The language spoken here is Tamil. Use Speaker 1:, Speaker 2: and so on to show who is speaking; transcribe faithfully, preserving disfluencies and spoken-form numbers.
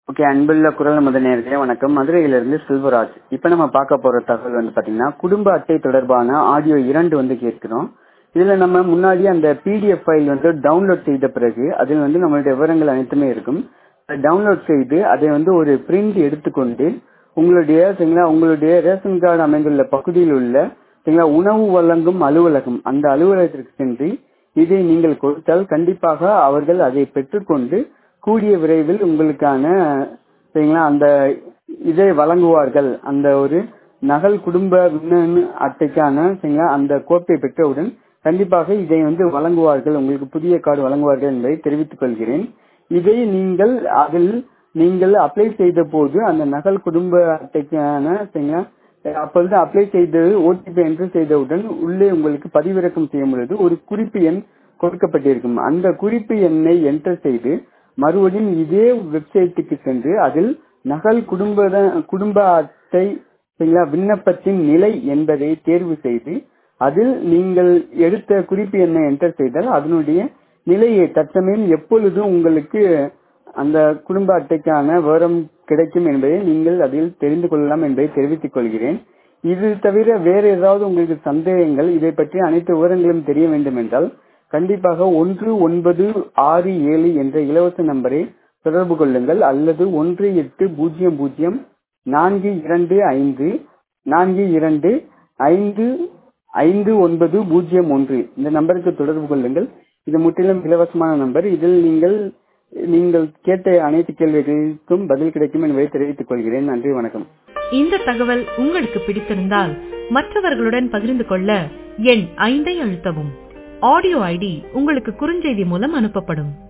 Speaker 1: ஓகே, அன்புள்ள குரல் நமது நேயர்களே வணக்கம். மதுரையிலிருந்து செல்வராஜ். இப்ப நம்ம பார்க்க போற தகவல் வந்து பாத்தீங்கன்னா, குடும்ப அட்டை தொடர்பான ஆடியோ இரண்டு வந்து கேட்கிறோம். இதுல நம்ம முன்னாடி அந்த பிடிஎஃப் ஃபைல் வந்து டவுன்லோட் செய்த பிறகு அதில் வந்து நம்மளுடைய விவரங்கள் அனைத்துமே இருக்கும். டவுன்லோட் செய்து அதை வந்து ஒரு பிரிண்ட் எடுத்துக்கொண்டு உங்களுடைய சரிங்களா உங்களுடைய ரேஷன் கார்டு அமைந்துள்ள பகுதியில் உள்ள சரிங்களா உணவு வழங்கும் அலுவலகம் அந்த அலுவலகத்திற்கு சென்று இதை நீங்கள் கொடுத்தால் கண்டிப்பாக அவர்கள் அதை பெற்றுக்கொண்டு கூடிய விரைவில் உங்களுக்கான சரிங்களா அந்த இதை வழங்குவார்கள். அந்த ஒரு நகல் குடும்ப மின்னணு அட்டைக்கான சரிங்களா அந்த கோப்பை பெற்றவுடன் கண்டிப்பாக இதை வந்து வழங்குவார்கள், உங்களுக்கு புதிய கார்டு வழங்குவார்கள் என்பதை தெரிவித்துக் கொள்கிறேன். இதை நீங்கள் அதில் நீங்கள் அப்ளை செய்த போது அந்த நகல் குடும்ப அட்டைக்கான சரிங்களா அப்பொழுது அப்ளை செய்து ஓடிபி என்ட்ரு செய்தவுடன் உள்ளே உங்களுக்கு பதிவிறக்கம் செய்யும் பொழுது ஒரு குறிப்பு எண் கொடுக்கப்பட்டிருக்கும். அந்த குறிப்பு எண்ணை என்டர் செய்து மறுபடியும் இதே வெப்சைட்டுக்கு சென்று அதில் நகல் குடும்ப குடும்ப அட்டை விண்ணப்பத்தின் நிலை என்பதை தேர்வு செய்து அதில் நீங்கள் எடுத்த குறிப்பு எண்ணை என்டர் செய்தால் அதனுடைய நிலையை தற்சமயம் எப்பொழுது உங்களுக்கு அந்த குடும்ப அட்டைக்கான விவரம் கிடைக்கும் என்பதை நீங்கள் அதில் தெரிந்து கொள்ளலாம் என்பதை தெரிவித்துக் கொள்கிறேன். இது தவிர வேறு ஏதாவது உங்களுக்கு சந்தேகங்கள் இதை பற்றி அனைத்து விவரங்களும் தெரிய வேண்டும் என்றால் கண்டிப்பாக ஒன்று ஒன்பது ஆறு ஏழு என்ற இலவச நம்பரை தொடர்பு கொள்ளுங்கள் அல்லது ஒன்று எட்டு பூஜ்ஜியம் பூஜ்ஜியம் நான்கு இரண்டு ஐந்து நான்கு இரண்டு ஐந்து ஐந்து ஒன்பது பூஜ்ஜியம் ஒன்று இந்த நம்பருக்கு தொடர்பு கொள்ளுங்கள். இது முற்றிலும் இலவசமான நம்பர். இதில் நீங்கள் நீங்கள் கேட்ட அனைத்து கேள்விகளுக்கும் பதில் கிடைக்கும் என்பதை தெரிவித்துக் கொள்கிறேன். நன்றி, வணக்கம்.
Speaker 2: இந்த தகவல் உங்களுக்கு பிடித்திருந்தால் மற்றவர்களுடன் பகிர்ந்து கொள்ள எண் ஐந்தை அழுத்தவும். ஆடியோ ஐடி உங்களுக்கு குறுஞ்செய்தி மூலம் அனுப்பப்படும்.